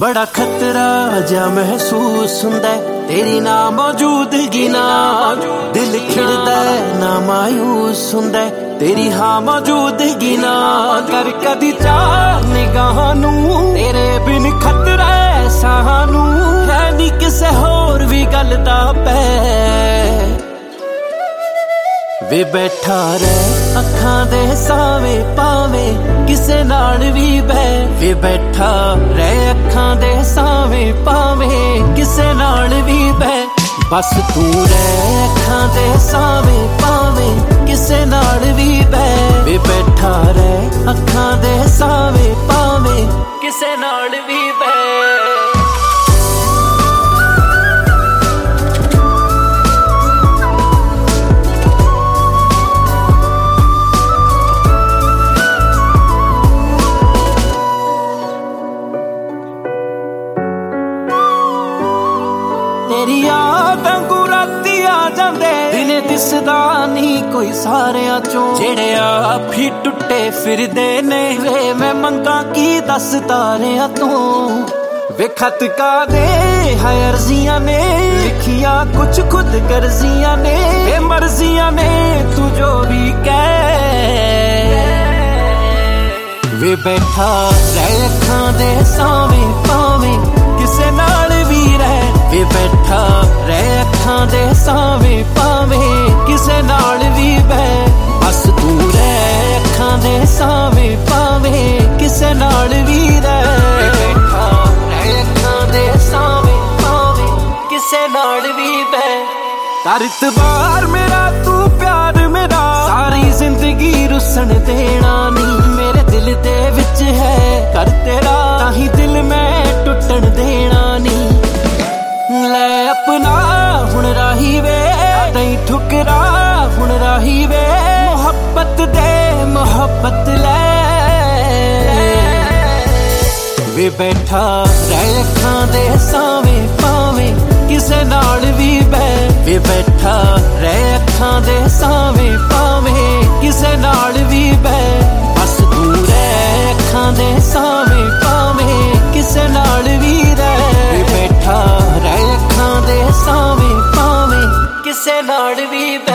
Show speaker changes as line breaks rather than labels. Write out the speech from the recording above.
बड़ा खतरा जा महसूस हुंदा तेरी ना मौजूदगी नाल। दिल खिड़दा ना मायूस हुंदा तेरी हाँ मौजूदगी नाल। कर कदी चार निगाहां नू तेरे बिन खतरा सानू है नी किसे होर भी गल दा पै। वे बैठा रह अखां दे सावे पावे किसे नाल भी बह। वे बैठा रह अखां दे सावे पावे किसे नाल भी बह। बस तू रह अखां दे सावे पावे किसे नाल भी बह। वे बैठा रह अखां दे सावे पावे किसे नाल भी बह। तेरी याद वांगू राती आ जांदे दिने दिसदा नहीं कोई सारियां चों। जेड़े आप ही टुटे फिरदे ने वे मैं मंगा की दस तारियां तों। वे खत का दे है अर्जियां ने लिखिया कुछ खुद गर्जियां ने। वे मर्जियां ने तू जो भी कह। वे बैठा रह अखां दे सावे पावे किसे नाल भी रह। वे बैठा रह अखां दे सावे पावे किसे नाल भी बह। बस तू रह अखां दे सावे पावे किसे नाल भी रह। बैठा रह अखां दे सावे पावे किसे नाल भी बह। कर इतबार मेरा तू प्यार मेरा सारी जिंदगी रुसन देना नी। मेरे दिल दे विच है कर तेरा ताही दिल मैं टुटन देना नी। ले अपना हुण राही वे तई ठुकरा हुण राही वे। मोहब्बत दे मोहब्बत ले। वे बैठा रह अखां दे सावे पावे किसे नाल भी बह। वे बैठा रह अखां दे सावे पावे किसे नाल भी बह। बस तू रह अखां दे सावे पावे किसे नाल भी रह। वे बैठा रह अखां दे सावे पावे किसे नाल भी